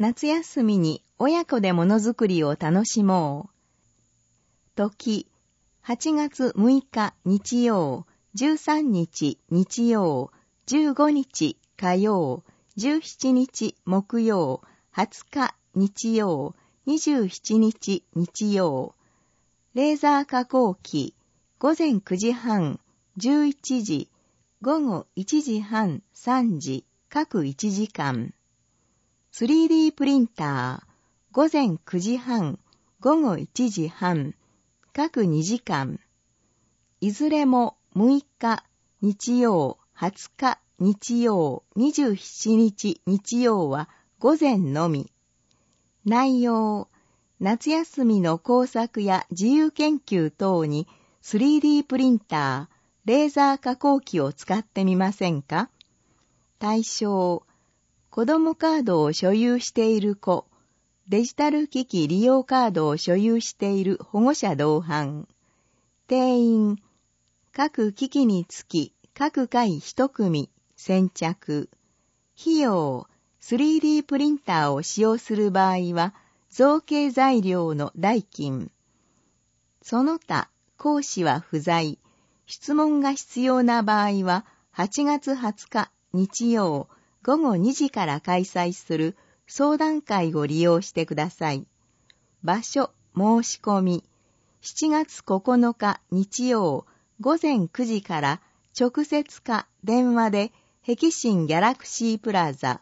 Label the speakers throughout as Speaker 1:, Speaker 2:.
Speaker 1: 夏休みに親子でものづくりを楽しもう。時、8月6日日曜、13日日曜、15日火曜、17日木曜、20日日曜、27日日曜。レーザー加工機、午前9時半、11時、午後1時半、3時、各1時間。3D プリンター、午前9時半、午後1時半、各2時間。いずれも6日、日曜、20日、日曜、27日、日曜は午前のみ。内容、夏休みの工作や自由研究等に 3D プリンター、レーザー加工機を使ってみませんか？対象、子供カードを所有している子、デジタル機器利用カードを所有している保護者同伴。定員、各機器につき各回1組、先着。費用、3D プリンターを使用する場合は、造形材料の代金。その他、講師は不在。質問が必要な場合は、8月20日日曜午後2時から開催する相談会を利用してください。場所、申し込み。7月9日日曜午前9時から直接か電話で碧新ギャラクシープラザ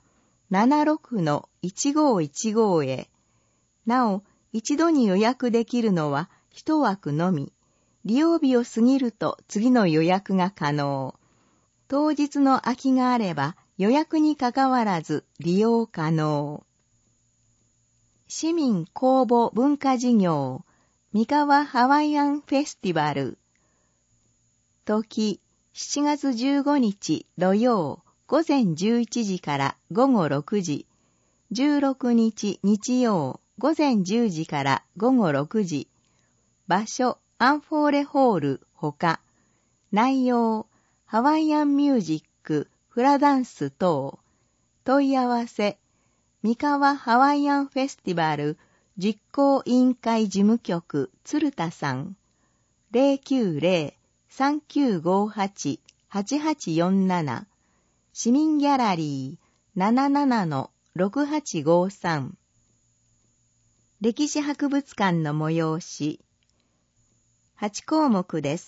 Speaker 1: 76-1515 へ。なお、一度に予約できるのは一枠のみ。利用日を過ぎると次の予約が可能。当日の空きがあれば予約にかかわらず利用可能。市民公募文化事業、三河ハワイアンフェスティバル。時、7月15日土曜午前11時から午後6時。16日日曜午前10時から午後6時。場所、アンフォーレホールほか。内容、ハワイアンミュージック、フラダンス等。問い合わせ、三河ハワイアンフェスティバル実行委員会事務局鶴田さん。090-3958-8847。市民ギャラリー 77-6853。歴史博物館の催し。8項目です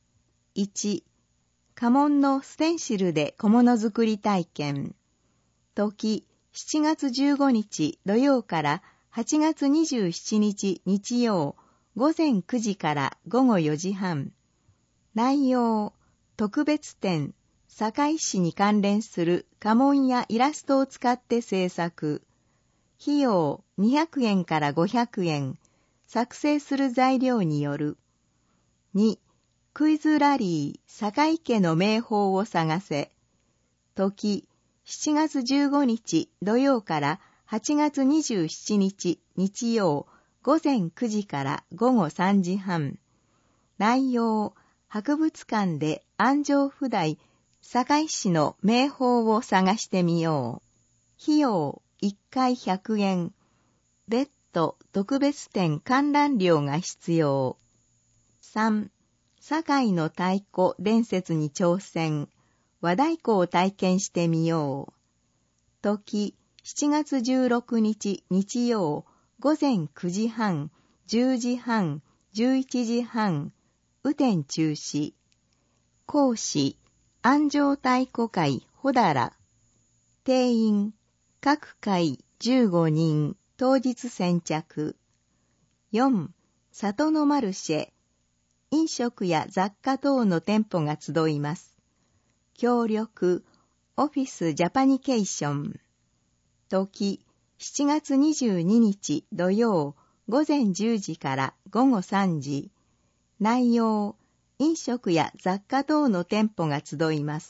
Speaker 1: 。1、家紋のステンシルで小物作り体験。時、7月15日土曜から8月27日日曜午前9時から午後4時半。内容、特別展、堺市に関連する家紋やイラストを使って制作。費用200円から500円。作成する材料による。2、クイズラリー、堺家の名宝を探せ。時、7月15日土曜から8月27日日曜午前9時から午後3時半。内容、博物館で安城府代、堺市の名宝を探してみよう。費用、1回100円。別途特別展観覧料が必要。3、堺の太鼓伝説に挑戦。和太鼓を体験してみよう。時、7月16日日曜午前9時半、10時半、11時半。雨天中止。講師、安城太鼓会ほだら。定員、各会15人、当日先着。4、里のマルシェ。飲食や雑貨等の店舗が集います。協力、オフィスジャパニケーション。時、7月22日土曜午前10時から午後3時。内容、飲食や雑貨等の店舗が集います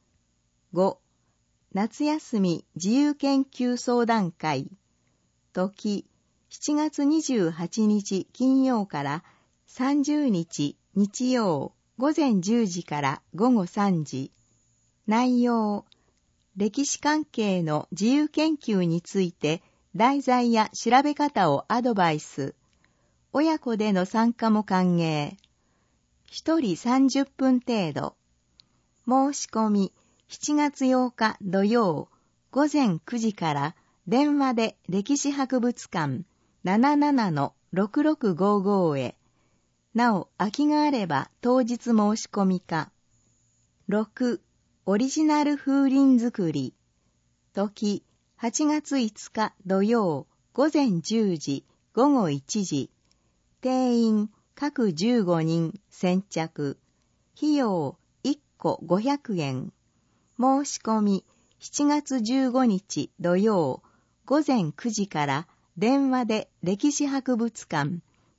Speaker 1: 。5、夏休み自由研究相談会。時、7月28日金曜から30日日曜午前10時から午後3時。内容、歴史関係の自由研究について題材や調べ方をアドバイス。親子での参加も歓迎。一人30分程度。申し込み7月8日土曜午前9時から電話で歴史博物館 77-6655 へ。なお、空きがあれば当日申し込みか。6. オリジナル風鈴作り。時、8月5日土曜午前10時午後1時。定員各15人先着。費用1個500円。申し込み7月15日土曜午前9時から電話で歴史博物館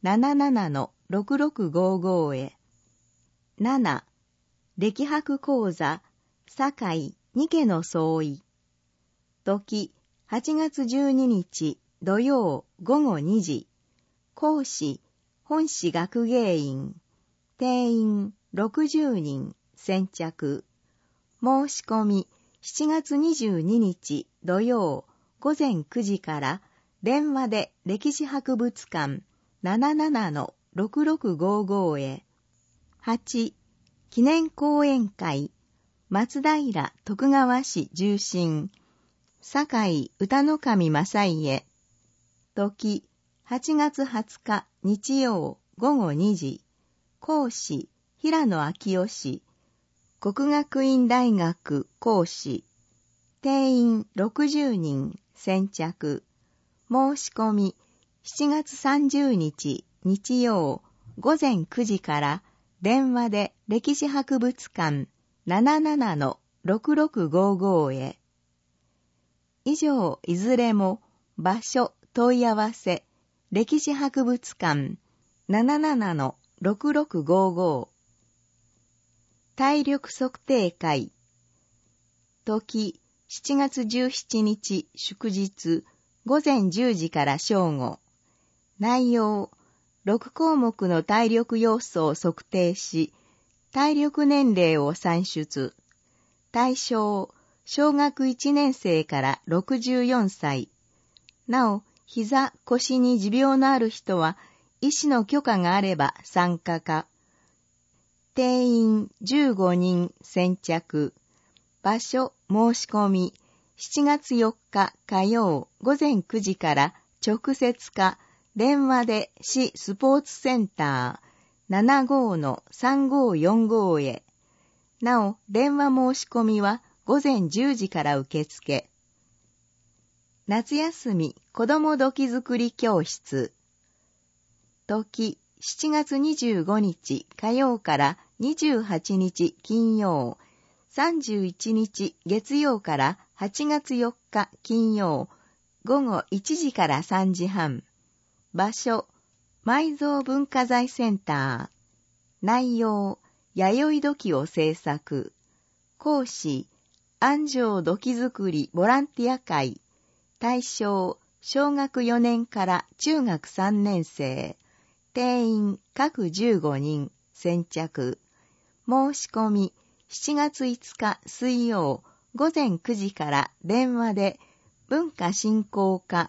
Speaker 1: 77-6655 へ。7. 歴博講座堺二家の相違。時8月12日土曜午後2時。講師本市学芸員。定員60人先着。申し込み7月22日土曜午前9時から電話で歴史博物館 77-6655 へ。8. 記念講演会松平徳川市重臣堺歌の神正家。時8月20日日曜午後2時。講師平野昭夫氏。國學院大学講師。定員60人先着。申し込み7月30日日曜午前9時から電話で歴史博物館 77-6655 へ。以上いずれも場所問い合わせ歴史博物館 77-6655。体力測定会。時7月17日祝日午前10時から正午。内容6項目の体力要素を測定し、体力年齢を算出。対象小学1年生から64歳。なお、膝、腰に持病のある人は医師の許可があれば参加か。定員15人先着。場所申し込み7月4日火曜午前9時から直接か電話で市スポーツセンター 75-3545 へ。なお、電話申し込みは午前10時から受付。夏休み子ども土器作り教室。時7月25日火曜から28日金曜、31日月曜から8月4日金曜、午後1時から3時半。場所、埋蔵文化財センター。内容、弥生土器を制作。講師、安城土器作りボランティア会。対象、小学4年から中学3年生。定員各15人先着。申し込み7月5日水曜午前9時から電話で文化振興課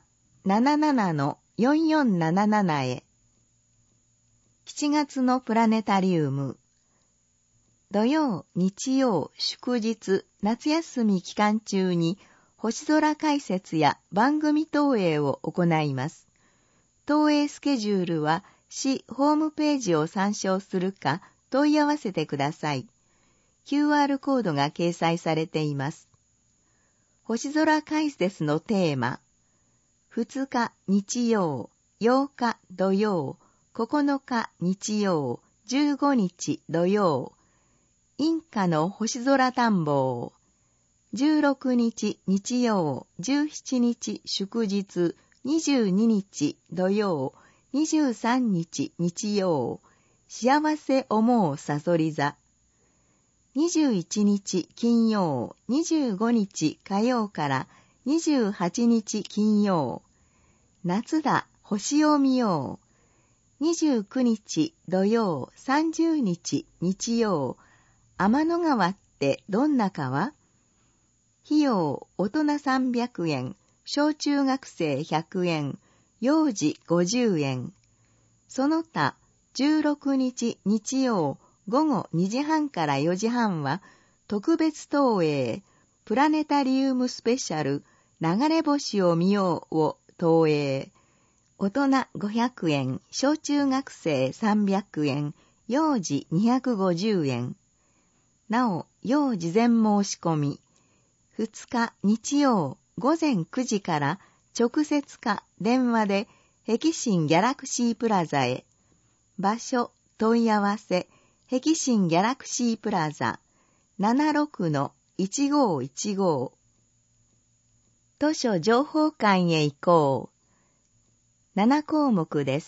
Speaker 1: 77-4477 へ。7月のプラネタリウム。土曜、日曜、祝日、夏休み期間中に星空解説や番組投影を行います。投影スケジュールは市ホームページを参照するか問い合わせてください。QR コードが掲載されています。星空解説のテーマ。2日日曜、8日土曜、9日日曜、15日土曜。インカの星空探訪。16日日曜、17日祝日、22日土曜、23日日曜。幸せ思うさそり座。21日金曜、25日火曜から28日金曜。夏だ、星を見よう。29日土曜、30日日曜。天の川ってどんな川？費用、大人300円、 小中学生100円、幼児50円。その他、16日日曜午後2時半から4時半は、特別投影、プラネタリウムスペシャル、流れ星を見ようを投影。大人500円、小中学生300円、幼児250円。なお、要事前申し込み。2日日曜午前9時から直接か電話で碧新ギャラクシープラザへ。場所、問い合わせ、碧新ギャラクシープラザ 76-1515。図書情報館へ行こう。7項目です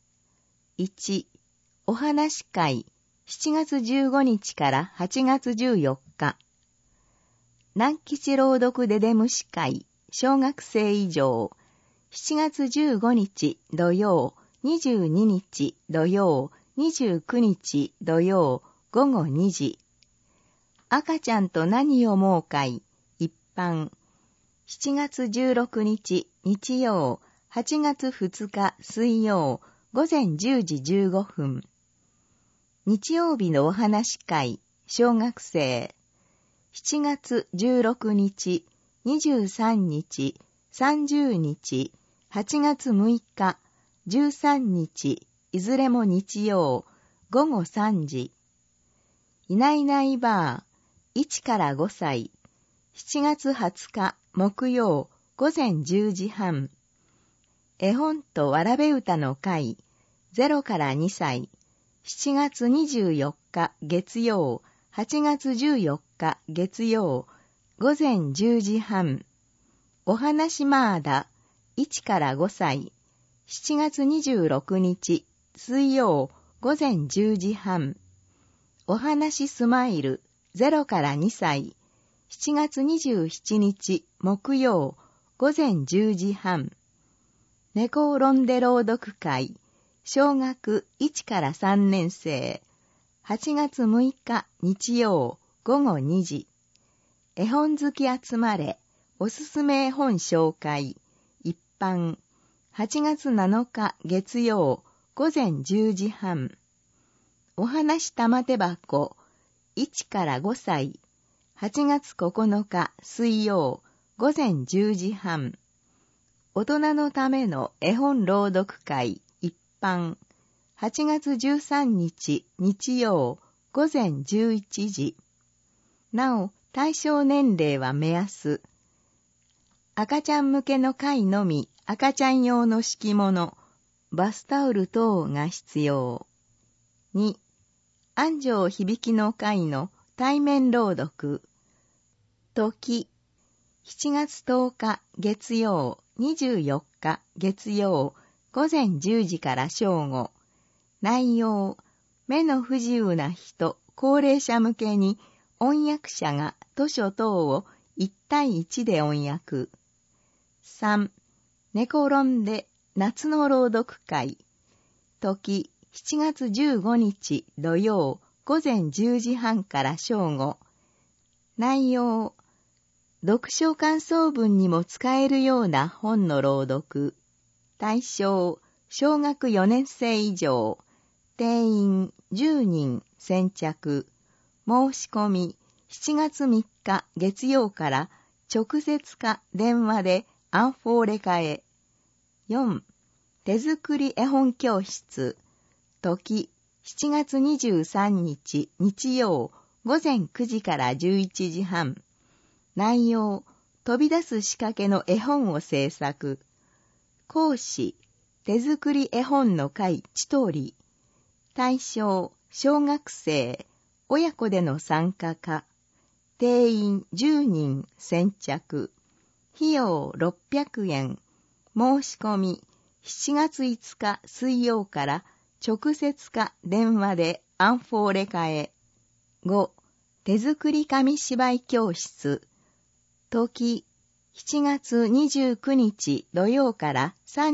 Speaker 1: 。1、お話会、7月15日から8月14日。南吉朗読デデムシ会、小学生以上、7月15日土曜、22日土曜、29日土曜、午後2時。赤ちゃんと何を思う会、一般、7月16日日曜、8月2日水曜、午前10時15分。日曜日のお話会、小学生、7月16日、23日、30日、8月6日、13日、いずれも日曜、午後3時。いないいないばー、1から5歳、7月20日、木曜、午前10時半。絵本とわらべ歌の会、0から2歳、7月24日、月曜、8月14日、月曜、午前10時半。お話まーだ、1から5歳、7月26日、水曜、午前10時半。お話スマイル、0から2歳、7月27日、木曜、午前10時半。猫ロンデ朗読会、小学1から3年生、8月6日日曜午後2時。絵本好き集まれ、おすすめ絵本紹介、一般、8月7日月曜午前10時半。お話玉手箱、1から5歳、8月9日水曜午前10時半。大人のための絵本朗読会、一般、8月13日日曜午前11時。なお、対象年齢は目安。赤ちゃん向けの会のみ、赤ちゃん用の敷物、バスタオル等が必要。2、安城響の会の対面朗読。時、7月10日月曜、24日月曜、午前10時から正午。内容、目の不自由な人、高齢者向けに音訳者が図書等を1対1で音訳。3、寝転んで夏の朗読会。時、7月15日土曜、午前10時半から正午。内容、読書感想文にも使えるような本の朗読。対象、小学4年生以上。定員10人先着。申し込み7月3日月曜から直接か電話でアンフォーレ化へ。4、手作り絵本教室。時、7月23日日曜午前9時から11時半。内容、飛び出す仕掛けの絵本を制作。講師、手作り絵本の会千鳥。対象、小学生、親子での参加か。定員10人先着。費用600円。申し込み、7月5日水曜から直接か電話でアンフォーレ化へ。5、手作り紙芝居教室。時、7月29日土曜から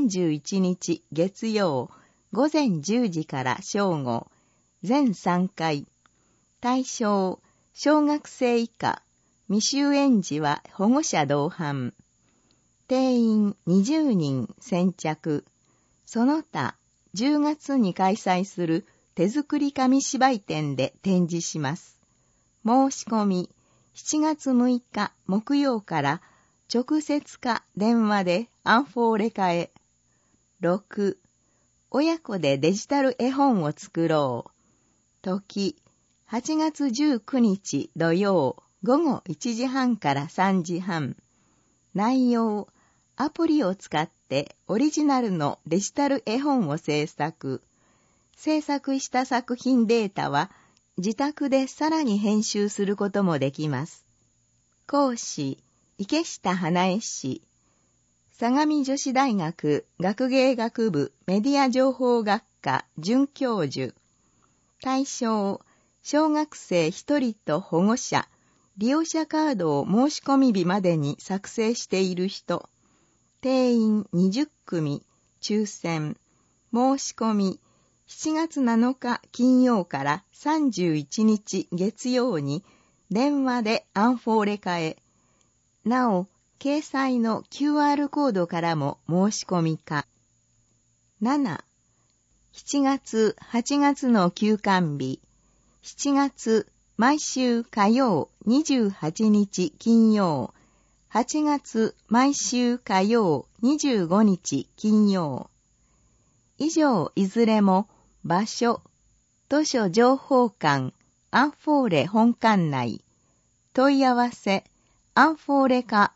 Speaker 1: 31日月曜、午前10時から正午、全3回。対象、小学生以下、未就園児は保護者同伴。 定員20人先着。その他、10月に開催する手作り紙芝居展で展示します。申し込み、7月6日木曜から直接か電話でアンフォーレ化へ。6、親子でデジタル絵本を作ろう。時、8月19日土曜午後1時半から3時半。内容、アプリを使ってオリジナルのデジタル絵本を制作。制作した作品データは自宅でさらに編集することもできます。講師、池下花江氏。相模女子大学学芸学部メディア情報学科准教授。対象、小学生1人と保護者、利用者カードを申し込み日までに作成している人。定員20組、抽選。申し込み、7月7日金曜から31日月曜に電話でアンフォーレ化へ。なお、掲載の QR コードからも申し込み可。7、7月、8月の休館日。7月、毎週火曜28日金曜。8月、毎週火曜25日金曜。以上いずれも場所、図書情報館、アンフォーレ本館内。問い合わせ、アンフォーレ課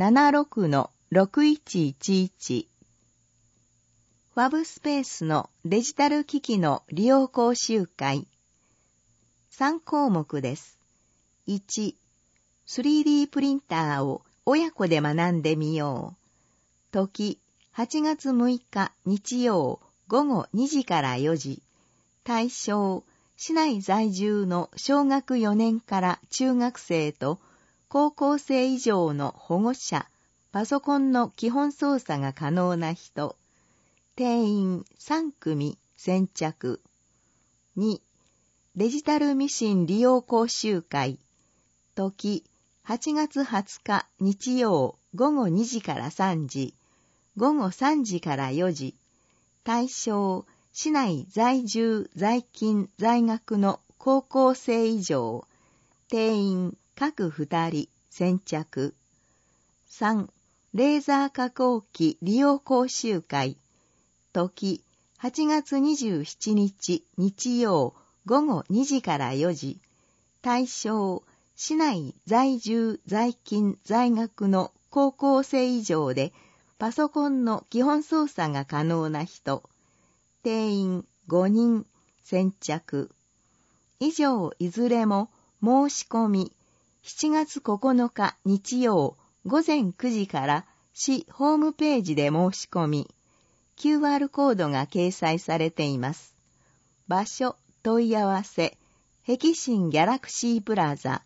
Speaker 1: 76-6111。ファブスペースのデジタル機器の利用講習会。3項目です。1、3D プリンターを親子で学んでみよう。時、8月6日日曜午後2時から4時。対象、市内在住の小学4年から中学生と高校生以上の保護者、パソコンの基本操作が可能な人。定員3組先着。2、デジタルミシン利用講習会。時、8月20日日曜午後2時から3時。午後3時から4時。対象、市内在住在勤在学の高校生以上。定員各2人先着。3、レーザー加工機利用講習会。時、8月27日日曜午後2時から4時。対象、市内在住在勤在学の高校生以上でパソコンの基本操作が可能な人。定員5人先着。以上いずれも申し込み7月9日日曜午前9時から市ホームページで申し込み、QR コードが掲載されています。場所、問い合わせ、碧新ギャラクシープラザ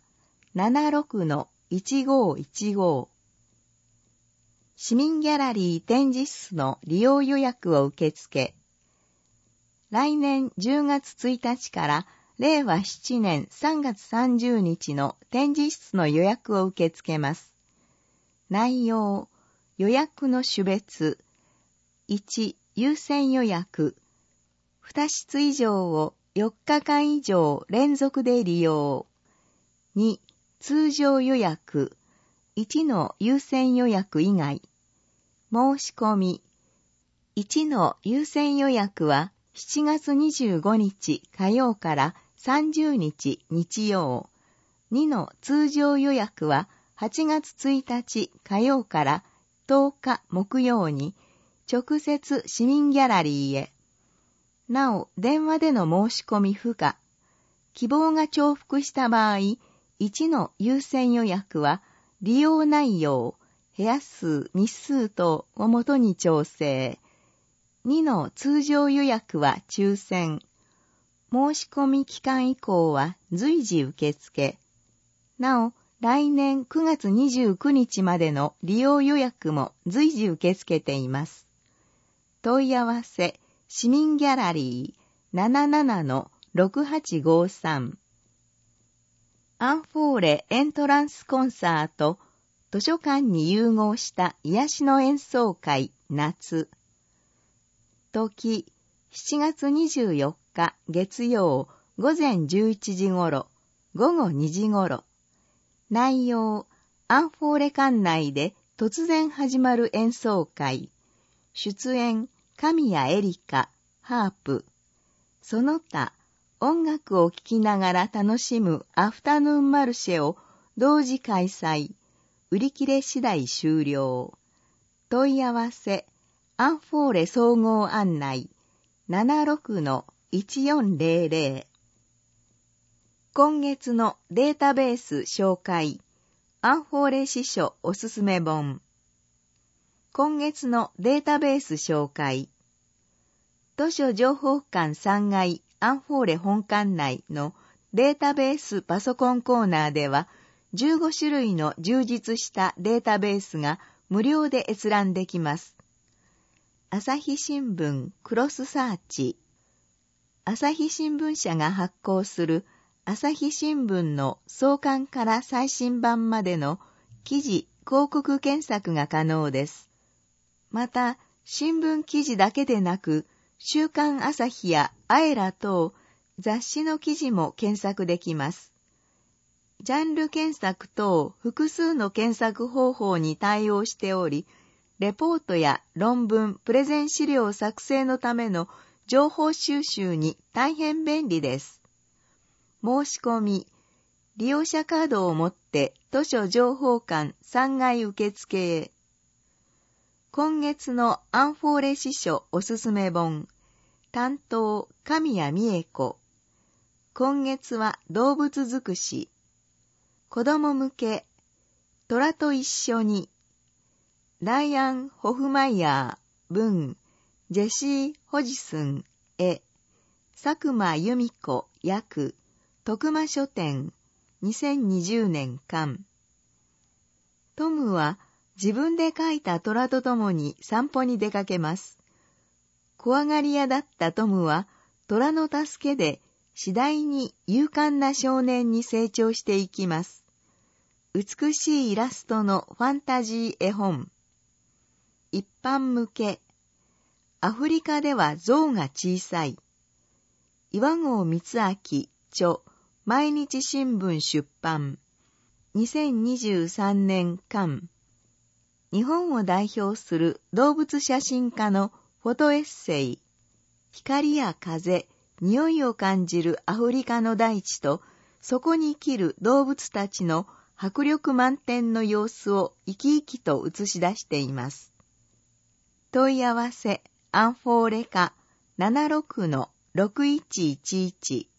Speaker 1: 76-1515。市民ギャラリー展示室の利用予約を受付。来年10月1日から令和7年3月30日の展示室の予約を受け付けます。内容、予約の種別。1、優先予約。2室以上を4日間以上連続で利用。2、通常予約。1の優先予約以外。申し込み。1の優先予約は7月25日火曜から30日日曜。2の通常予約は8月1日火曜から10日木曜に直接市民ギャラリーへ。なお、電話での申し込み不可。希望が重複した場合、1の優先予約は利用内容、部屋数、日数等をもとに調整。2の通常予約は抽選。申し込み期間以降は随時受付。なお、来年9月29日までの利用予約も随時受け付けています。問い合わせ、市民ギャラリー 77-6853。アンフォーレエントランスコンサート図書館に融合した癒しの演奏会夏。時、7月24日月曜午前11時頃、午後2時頃。内容、アンフォーレ館内で突然始まる演奏会。出演、神谷エリカ、ハープ。その他、音楽を聴きながら楽しむアフタヌーンマルシェを同時開催。売り切れ次第終了。問い合わせ、アンフォーレ総合案内 76-1400。今月のデータベース紹介。アンフォーレ司書おすすめ本。今月のデータベース紹介。図書情報館3階アンフォーレ本館内のデータベースパソコンコーナーでは、15種類の充実したデータベースが無料で閲覧できます。朝日新聞クロスサーチ。朝日新聞社が発行する朝日新聞の創刊から最新版までの記事・広告検索が可能です。また、新聞記事だけでなく、週刊朝日やアエラ等雑誌の記事も検索できます。ジャンル検索等複数の検索方法に対応しており、レポートや論文、プレゼン資料作成のための情報収集に大変便利です。申し込み、利用者カードを持って図書情報館3階受付へ。今月のアンフォーレ司書おすすめ本、担当神谷美恵子。今月は動物づくし。子供向け、虎と一緒に、ライアン・ホフマイヤー、文、ジェシー・ホジスン、絵、佐久間由美子、訳、徳間書店、2020年刊。トムは自分で描いた虎と共に散歩に出かけます。怖がり屋だったトムは、虎の助けで次第に勇敢な少年に成長していきます。美しいイラストのファンタジー絵本。一般向け。アフリカでは象が小さい。岩合光明著毎日新聞出版。2023年刊。日本を代表する動物写真家のフォトエッセイ。光や風、匂いを感じるアフリカの大地と、そこに生きる動物たちの迫力満点の様子を生き生きと映し出しています。問い合わせ、アンフォーレ課 76-6111